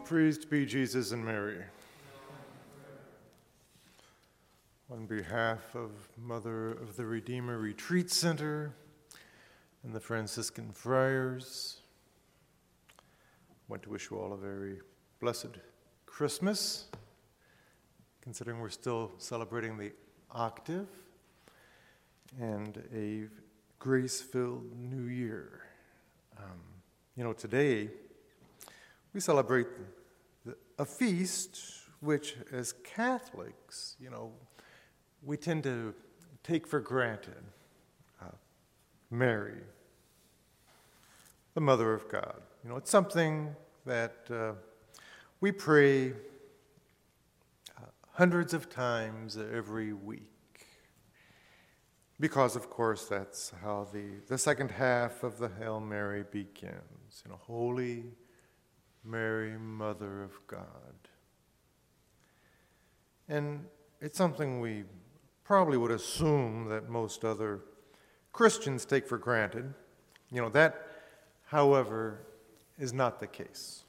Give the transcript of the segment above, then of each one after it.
Praised be Jesus and Mary. On behalf of Mother of the Redeemer Retreat Center and the Franciscan Friars, I want to wish you all a very blessed Christmas, considering we're still celebrating the octave, and a grace-filled new year. Today we celebrate a feast which, as Catholics, we tend to take for granted. Mary, the Mother of God. It's something that we pray hundreds of times every week. Because, of course, that's how the second half of the Hail Mary begins. Holy Mary, Mother of God. And it's something we probably would assume that most other Christians take for granted. That, however, is not the case.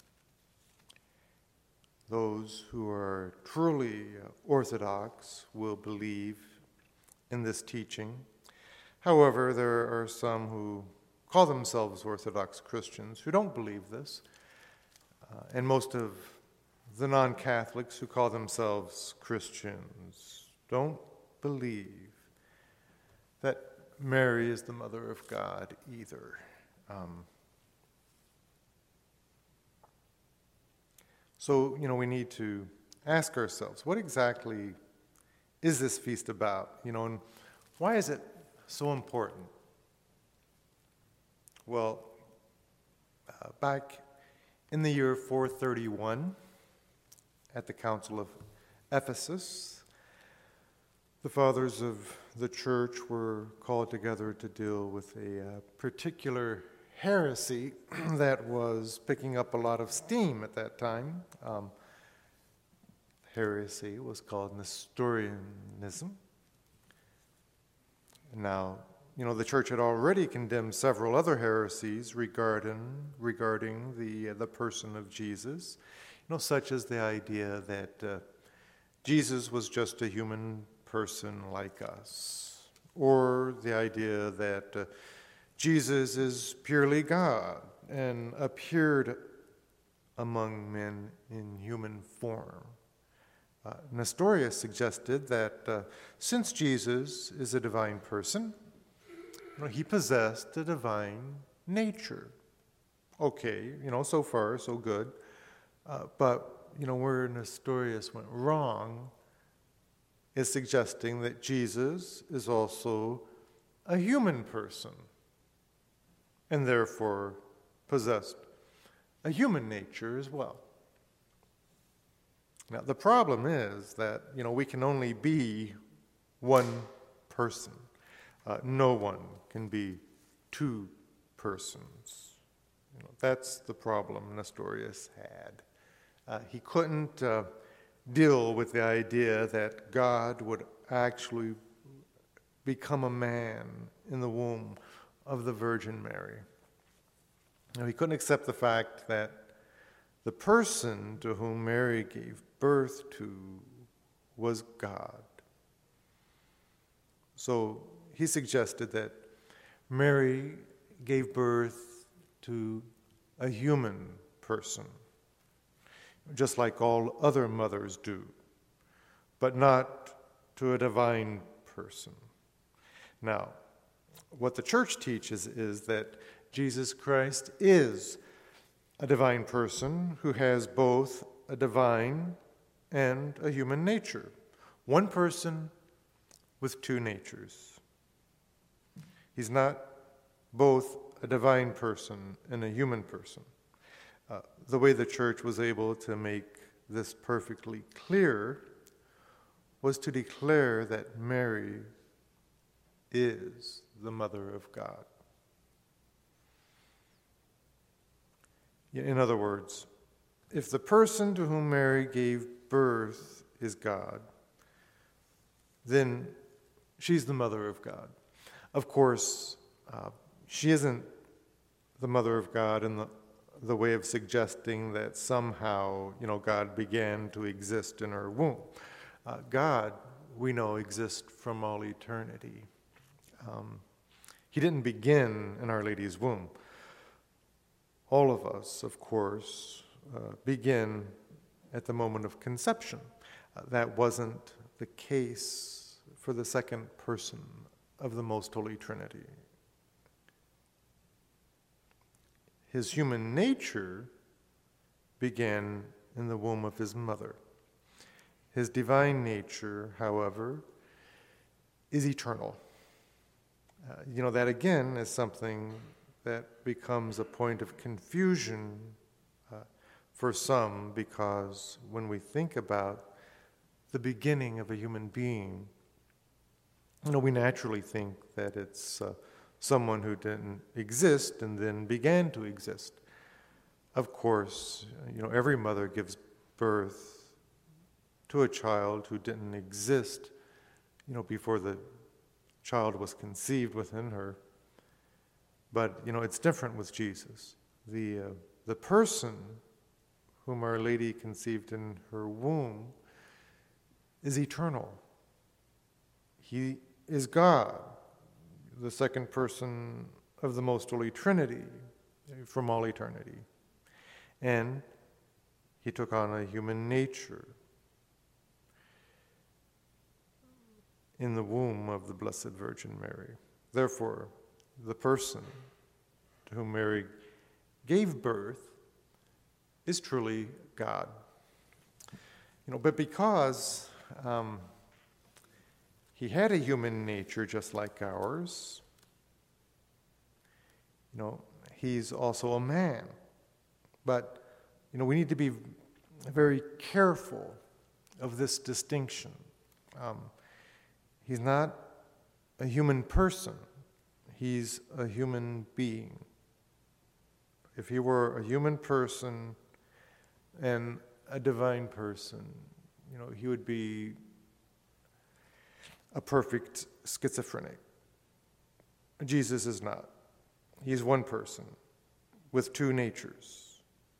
Those who are truly Orthodox will believe in this teaching. However, there are some who call themselves Orthodox Christians who don't believe this. And most of the non-Catholics who call themselves Christians don't believe that Mary is the Mother of God either. So we need to ask ourselves, what exactly is this feast about? And why is it so important? Well, back in the year 431, at the Council of Ephesus, the fathers of the church were called together to deal with a particular heresy that was picking up a lot of steam at that time. Heresy was called Nestorianism. Now, the church had already condemned several other heresies regarding the person of Jesus, such as the idea that Jesus was just a human person like us, or the idea that Jesus is purely God and appeared among men in human form. Nestorius suggested that since Jesus is a divine person, he possessed a divine nature. Okay, so far, so good. But, where Nestorius went wrong is suggesting that Jesus is also a human person and therefore possessed a human nature as well. Now, the problem is that, we can only be one person. No one can be two persons. That's the problem Nestorius had. He couldn't deal with the idea that God would actually become a man in the womb of the Virgin Mary. He couldn't accept the fact that the person to whom Mary gave birth to was God. So he suggested that Mary gave birth to a human person, just like all other mothers do, but not to a divine person. Now, what the church teaches is that Jesus Christ is a divine person who has both a divine and a human nature. One person with two natures. He's not both a divine person and a human person. The way the church was able to make this perfectly clear was to declare that Mary is the Mother of God. In other words, if the person to whom Mary gave birth is God, then she's the Mother of God. Of course, she isn't the Mother of God in the way of suggesting that somehow, God began to exist in her womb. God, we know, exists from all eternity. He didn't begin in Our Lady's womb. All of us, of course, begin at the moment of conception. That wasn't the case for the second person of the Most Holy Trinity. His human nature began in the womb of his mother. His divine nature, however, is eternal. That again is something that becomes a point of confusion for some, because when we think about the beginning of a human being, we naturally think that it's someone who didn't exist and then began to exist. Of course, every mother gives birth to a child who didn't exist, before the child was conceived within her. But, it's different with Jesus. The person whom Our Lady conceived in her womb is eternal. He is God, the second person of the Most Holy Trinity from all eternity. And he took on a human nature in the womb of the Blessed Virgin Mary. Therefore, the person to whom Mary gave birth is truly God. But because he had a human nature just like ours, he's also a man. But, we need to be very careful of this distinction. He's not a human person. He's a human being. If he were a human person and a divine person, he would be a perfect schizophrenic. Jesus is not. He's one person with two natures.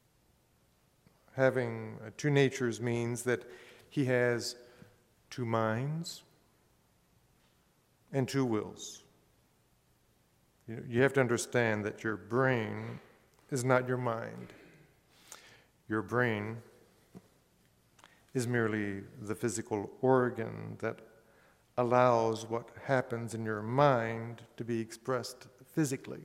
Having two natures means that he has two minds and two wills. You have to understand that your brain is not your mind. Your brain is merely the physical organ that allows what happens in your mind to be expressed physically.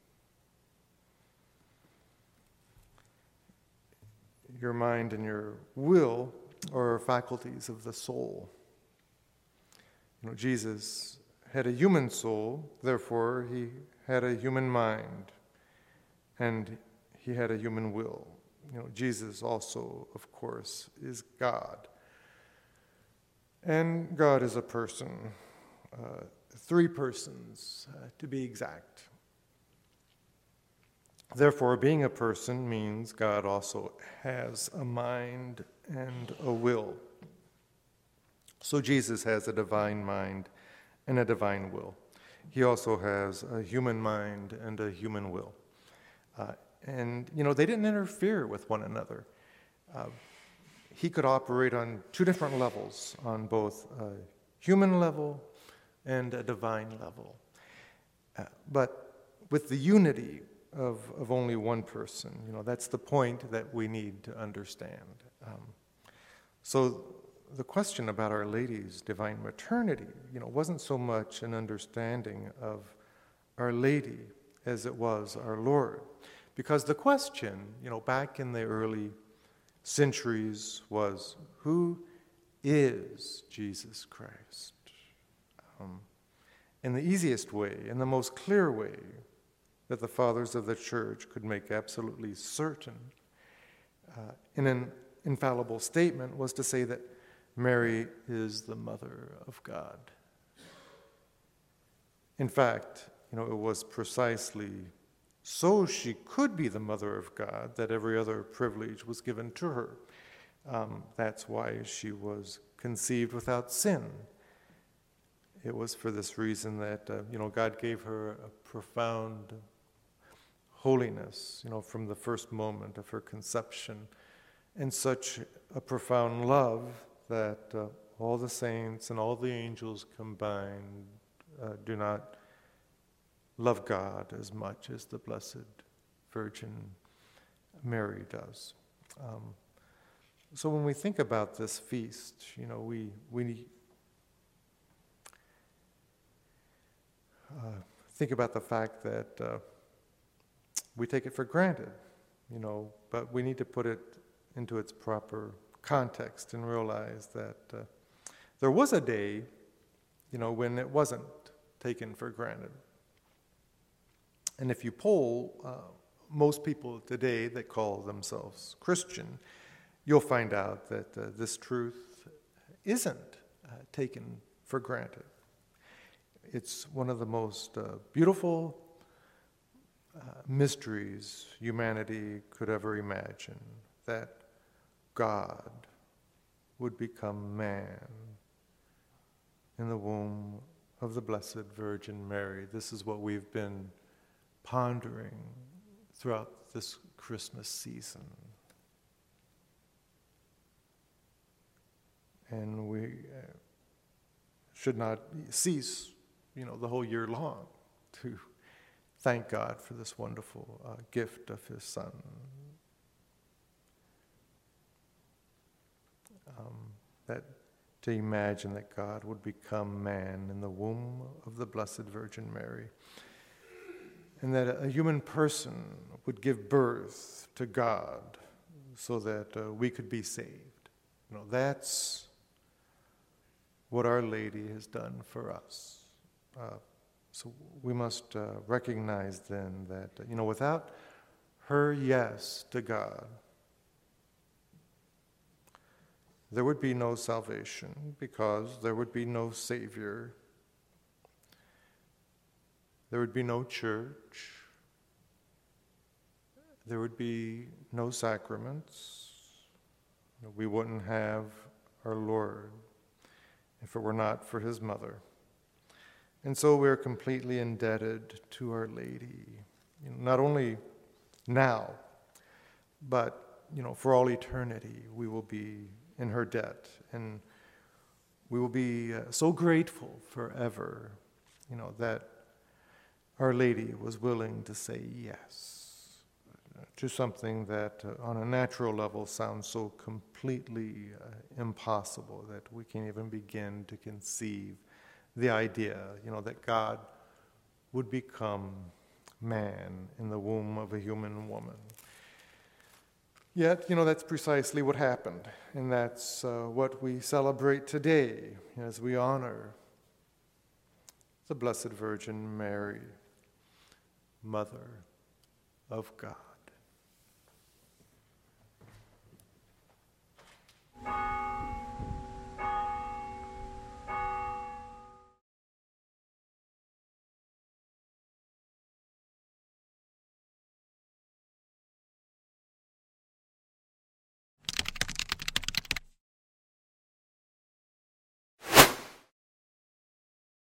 Your mind and your will are faculties of the soul. Jesus had a human soul, therefore he had a human mind, and he had a human will. Jesus also, of course, is God. And God is a person, three persons to be exact. Therefore, being a person means God also has a mind and a will. So Jesus has a divine mind and a divine will. He also has a human mind and a human will. And they didn't interfere with one another. He could operate on two different levels, on both a human level and a divine level. But with the unity of only one person, that's the point that we need to understand. So the question about Our Lady's divine maternity, wasn't so much an understanding of Our Lady as it was our Lord. Because the question, back in the early centuries was, who is Jesus Christ? And the easiest way, and the most clear way that the fathers of the church could make absolutely certain in an infallible statement was to say that Mary is the mother of God. In fact, it was precisely so she could be the mother of God that every other privilege was given to her. That's why she was conceived without sin. It was for this reason that, God gave her a profound holiness, from the first moment of her conception, and such a profound love that all the saints and all the angels combined do not love God as much as the Blessed Virgin Mary does. So when we think about this feast, we think about the fact that we take it for granted, but we need to put it into its proper context and realize that there was a day, when it wasn't taken for granted. And if you poll most people today that call themselves Christian, you'll find out that this truth isn't taken for granted. It's one of the most beautiful mysteries humanity could ever imagine, that God would become man in the womb of the Blessed Virgin Mary. This is what we've been pondering throughout this Christmas season. And we should not cease, the whole year long to thank God for this wonderful gift of His Son. That to imagine that God would become man in the womb of the Blessed Virgin Mary, and that a human person would give birth to God so that we could be saved. That's what Our Lady has done for us. So we must recognize then that, without her yes to God, there would be no salvation, because there would be no Savior. There would be no church. There would be no sacraments. We wouldn't have our Lord if it were not for His mother. And so we're completely indebted to Our Lady, not only now, but, for all eternity, we will be in her debt, and we will be so grateful forever, that Our Lady was willing to say yes to something that on a natural level sounds so completely impossible that we can't even begin to conceive the idea, that God would become man in the womb of a human woman. Yet, that's precisely what happened, and that's what we celebrate today as we honor the Blessed Virgin Mary, Mother of God.